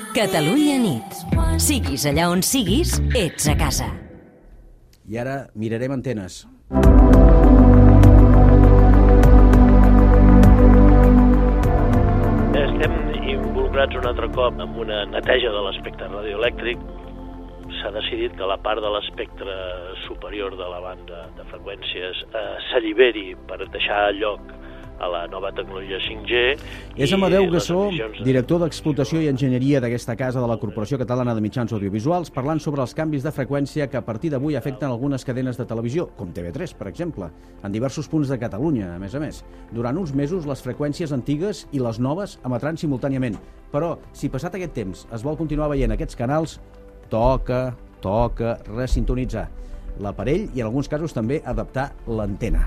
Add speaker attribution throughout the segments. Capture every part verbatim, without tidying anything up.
Speaker 1: Catalunya nit. Siguis allà on siguis, ets a casa.
Speaker 2: I ara mirarem antenes.
Speaker 3: Estem involucrats un altre cop en una neteja de l'espectre radioelèctric. S'ha decidit que la part de l'espectre superior de la banda de freqüències eh, s'alliberi per deixar lloc a la nova tecnologia cinc G.
Speaker 2: És Amadeu Gassó, director d'Explotació i Enginyeria d'aquesta casa de la Corporació Catalana de Mitjans Audiovisuals, parlant sobre els canvis de freqüència que a partir d'avui afecten algunes cadenes de televisió, com T V tres, per exemple, en diversos punts de Catalunya, a més a més. Durant uns mesos, les freqüències antigues i les noves emetran simultàniament. Però, si passat aquest temps es vol continuar veient aquests canals, toca, toca resintonitzar l'aparell i, en alguns casos, també adaptar l'antena.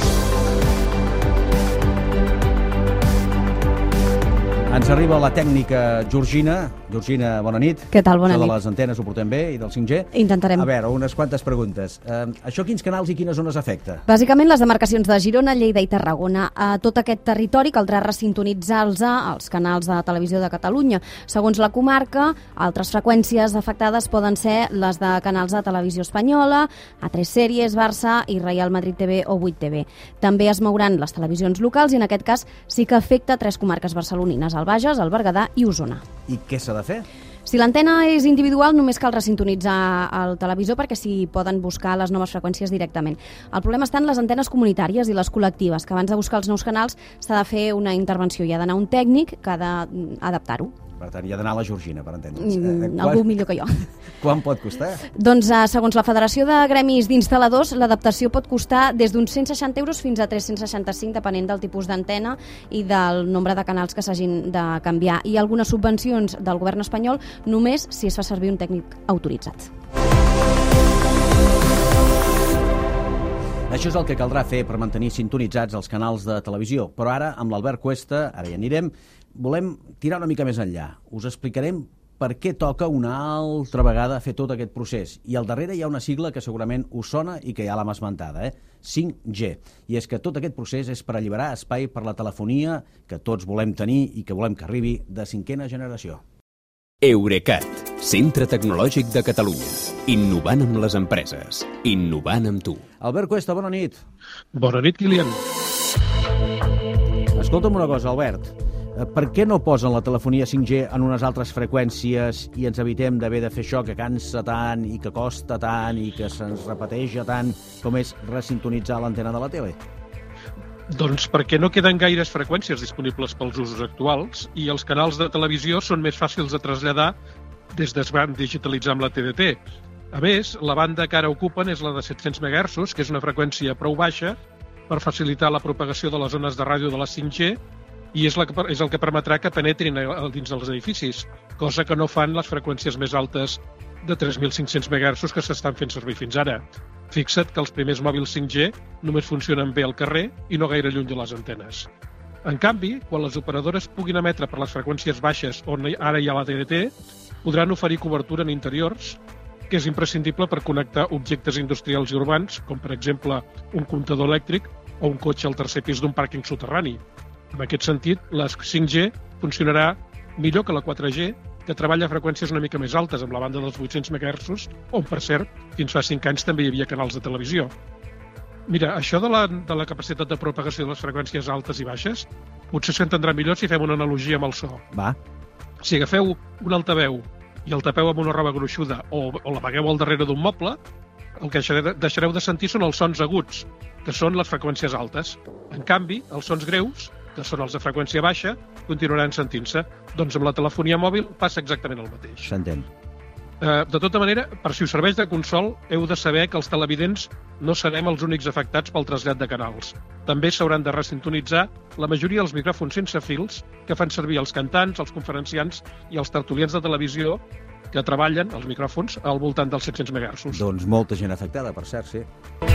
Speaker 2: Ens arriba la tècnica Georgina. Georgina, bona nit.
Speaker 4: Què tal, bona
Speaker 2: nit. Això de
Speaker 4: nit.
Speaker 2: les antenes ho portem bé i del cinc G?
Speaker 4: Intentarem.
Speaker 2: A veure, unes quantes preguntes. Eh, això quins canals i quines zones afecta?
Speaker 4: Bàsicament les demarcacions de Girona, Lleida i Tarragona. A tot aquest territori caldrà resintonitzar-los als canals de televisió de Catalunya. Segons la comarca, altres freqüències afectades poden ser les de canals de televisió espanyola, A tres Sèries, Barça i Real Madrid T V o vuit T V. També es mouran les televisions locals i en aquest cas sí que afecta tres comarques barcelonines, el Bages, el Berguedà i Osona.
Speaker 2: I què s'ha de fer?
Speaker 4: Si l'antena és individual, només cal resintonitzar el televisor perquè s'hi poden buscar les noves freqüències directament. El problema està en les antenes comunitàries i les col·lectives, que abans de buscar els nous canals s'ha de fer una intervenció. Hi ha d'anar un tècnic que ha d'adaptar-ho.
Speaker 2: Per tant, hi ha d'anar a la Georgina, per entendre'ns.
Speaker 4: Mm, eh, algú millor que jo.
Speaker 2: Quan pot costar?
Speaker 4: Doncs, eh, segons la Federació de Gremis d'Instal·ladors, l'adaptació pot costar des d'uns cent seixanta euros fins a tres-cents seixanta-cinc, depenent del tipus d'antena i del nombre de canals que s'hagin de canviar. I algunes subvencions del govern espanyol només si es fa servir un tècnic autoritzat.
Speaker 2: Això és el que caldrà fer per mantenir sintonitzats els canals de televisió. Però ara, amb l'Albert Cuesta, ara hi anirem, volem tirar una mica més enllà. Us explicarem per què toca una altra vegada fer tot aquest procés. I al darrere hi ha una sigla que segurament us sona i que ja l'hem esmentada, eh? cinc G. I és que tot aquest procés és per alliberar espai per la telefonia que tots volem tenir i que volem que arribi de cinquena generació.
Speaker 5: Eurecat, centre tecnològic de Catalunya. Innovant amb les empreses. Innovant amb tu.
Speaker 2: Albert Cuesta, bona nit.
Speaker 6: Bona nit, Kilian.
Speaker 2: Escolta'm una cosa, Albert. Per què no posen la telefonia cinc G en unes altres freqüències i ens evitem d'haver de fer això que cansa tant i que costa tant i que se'ns repeteja tant com és resintonitzar l'antena de la tele?
Speaker 6: Doncs perquè no queden gaires freqüències disponibles pels usos actuals i els canals de televisió són més fàcils de traslladar des que es van digitalitzar amb la T D T. A més, la banda que ara ocupen és la de set-cents megahertzs, que és una freqüència prou baixa per facilitar la propagació de les ones de ràdio de la cinc G i és, la que, és el que permetrà que penetrin dins dels edificis, cosa que no fan les freqüències més altes de tres mil cinc-cents megahertzs que s'estan fent servir fins ara. Fixa't que els primers mòbils cinc G només funcionen bé al carrer i no gaire lluny de les antenes. En canvi, quan les operadores puguin emetre per les freqüències baixes on ara hi ha la T D T, podran oferir cobertura en interiors, que és imprescindible per connectar objectes industrials i urbans, com per exemple un comptador elèctric o un cotxe al tercer pis d'un pàrquing soterrani. En aquest sentit, la cinc G funcionarà millor que la quatre G, que treballa a freqüències una mica més altes, amb la banda dels vuit-cents megahertzs, on, per cert, fins fa cinc anys també hi havia canals de televisió. Mira, això de la, de la capacitat de propagació de les freqüències altes i baixes potser s'entendrà millor si fem una analogia amb el so.
Speaker 2: Va.
Speaker 6: Si agafeu un altaveu i el tapeu amb una roba gruixuda o, o l'apagueu al darrere d'un moble, el que deixareu de sentir són els sons aguts, que són les freqüències altes. En canvi, els sons greus, que són els de freqüència baixa, continuaran sentint-se. Doncs amb la telefonia mòbil passa exactament el mateix.
Speaker 2: S'entén.
Speaker 6: Eh, de tota manera, per si us serveix de consol, heu de saber que els televidents no serem els únics afectats pel trasllat de canals. També s'hauran de resintonitzar la majoria dels micròfons sense fils que fan servir els cantants, els conferenciants i els tertulians de televisió que treballen, els micròfons, al voltant dels set-cents megahertzs.
Speaker 2: Doncs molta gent afectada, per cert, sí.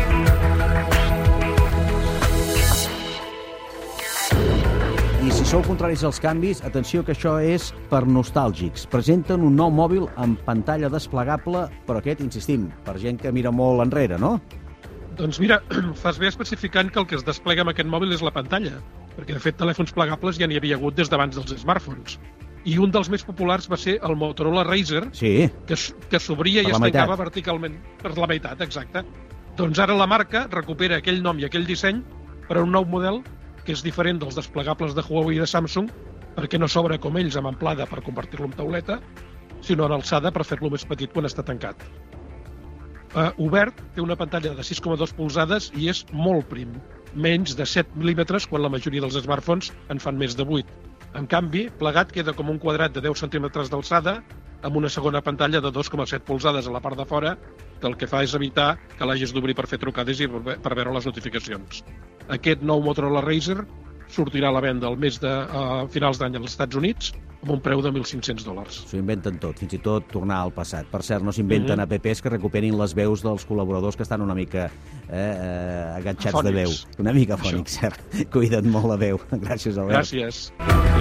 Speaker 2: I si sou contraris als canvis, atenció que això és per nostàlgics. Presenten un nou mòbil amb pantalla desplegable, però aquest, insistim, per gent que mira molt enrere, no?
Speaker 6: Doncs mira, fas bé especificant que el que es desplega amb aquest mòbil és la pantalla, perquè de fet telèfons plegables ja n'hi havia hagut des d'abans dels smartphones. I un dels més populars va ser el Motorola Razr,
Speaker 2: sí.
Speaker 6: que, que s'obria i es tancava verticalment per la meitat, exacte. Doncs ara la marca recupera aquell nom i aquell disseny per a un nou model que és diferent dels desplegables de Huawei i de Samsung, perquè no s'obre com ells amb amplada per convertir-lo en tauleta, sinó en alçada per fer-lo més petit quan està tancat. Uh, obert, té una pantalla de sis coma dos polzades i és molt prim, menys de set mil·límetres quan la majoria dels smartphones en fan més de vuit. En canvi, plegat queda com un quadrat de deu centímetres d'alçada amb una segona pantalla de dos coma set polzades a la part de fora, que el que fa és evitar que l'hagis d'obrir per fer trucades i per veure les notificacions. Aquest nou Motorola Razr sortirà a la venda al mes de uh, finals d'any als Estats Units amb un preu de mil cinc-cents dòlars.
Speaker 2: S'ho inventen tot, fins i tot tornar al passat. Per cert, no s'inventen mm-hmm. apps que recuperin les veus dels col·laboradors que estan una mica eh, eh, agatxats
Speaker 6: afònics.
Speaker 2: De veu. Una mica afònics, cert. Cuida't molt la veu. Gràcies, Albert.
Speaker 6: Gràcies.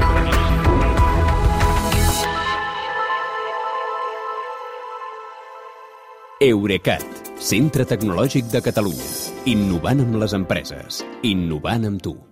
Speaker 5: Eurecat, centre tecnològic de Catalunya. Innovant amb les empreses. Innovant amb tu.